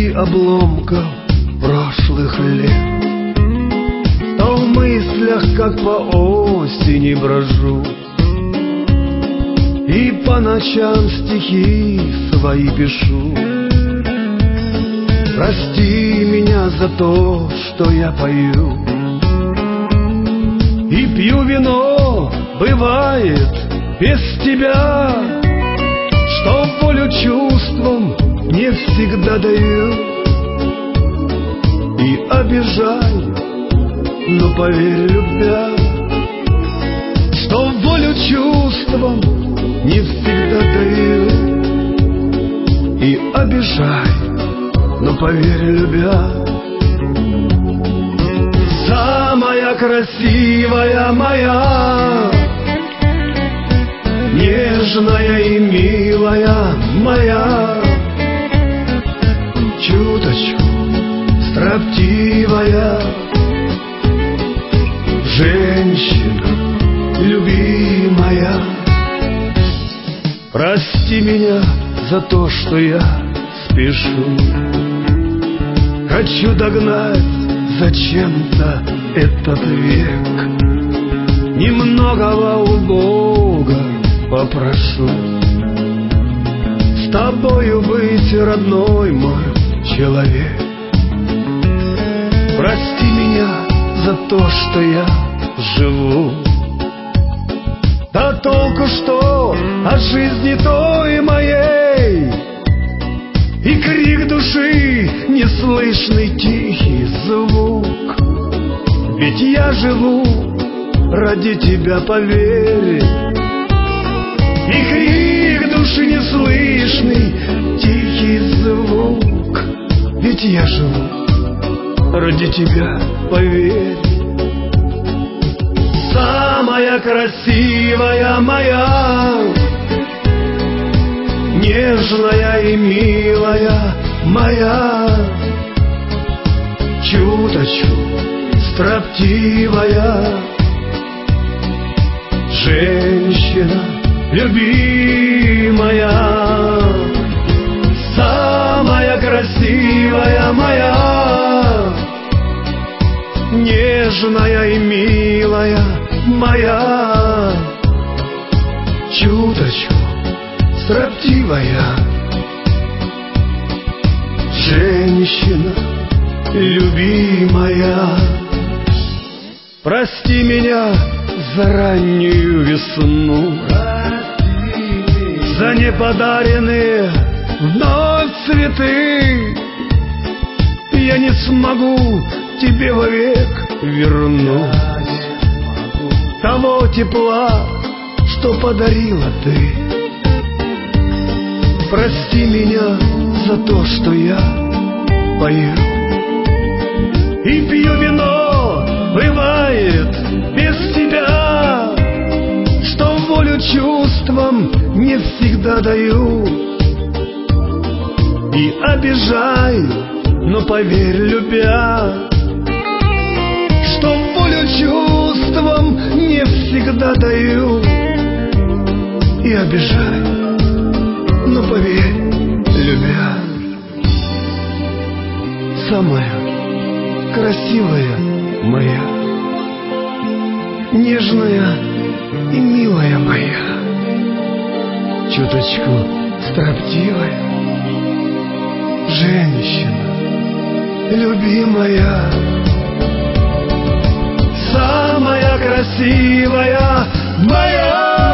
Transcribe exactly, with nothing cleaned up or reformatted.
среди обломков прошлых лет, то в мыслях, как по осени брожу, и по ночам стихи свои пишу. Прости меня за то, что я пою и пью вино, бывает, без тебя, что волю чувствам не всегда даю. И обижаю, но поверь, любя, что волю чувствам не всегда даю. И обижаю, но поверь, любя, самая красивая моя, нежная и милая моя, чуточку строптивая женщина любимая. Прости меня за то, что я спешу, хочу догнать зачем-то этот век. Немногого у Бога попрошу, с тобою быть, родной мой человек. Прости меня за то, что я живу. Да толку что от жизни той моей, и крик души неслышный тихий звук. Ведь я живу ради тебя, поверь, и крик души неслышный тихий звук. Ведь я живу ради тебя, поверь. Самая красивая моя, нежная и милая моя, чуточку строптивая женщина любимая. Самая красивая моя, нежная и милая моя, чуточку строптивая женщина любимая. Прости меня за раннюю весну, за неподаренные вновь цветы. Я не смогу тебе вовек вернуть того тепла, что подарила ты. Прости меня за то, что я пою и пью вино, бывает, без тебя, что волю чувствам не всегда даю. И обижаю, но поверь, любя, что волю чувствам не всегда даю. И обижаю, но поверь, любя, самая красивая моя, нежная и милая моя, чуточку строптивая женщина любимая. Самая красивая моя,